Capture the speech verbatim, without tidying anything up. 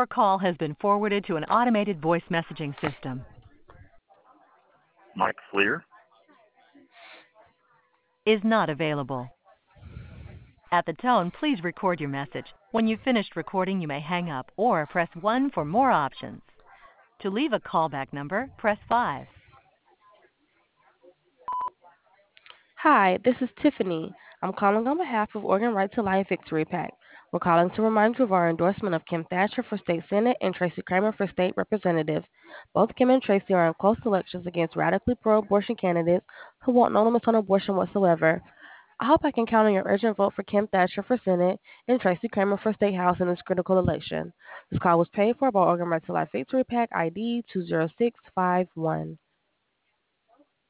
Your call has been forwarded to an automated voice messaging system. Mike Fleer. Is not available. At the tone, please record your message. When you've finished recording, you may hang up or press one for more options. To leave a callback number, press five. Hi, this is Tiffany. I'm calling on behalf of Oregon Right to Life Victory PAC. We're calling to remind you of our endorsement of Kim Thatcher for state senate and Tracy Kramer for state representative. Both Kim and Tracy are in close elections against radically pro-abortion candidates who want no limits on abortion whatsoever. I hope I can count on your urgent vote for Kim Thatcher for Senate and Tracy Kramer for State House in this critical election. This call was paid for by Oregon Right to Life Victory PAC I D two zero six five one.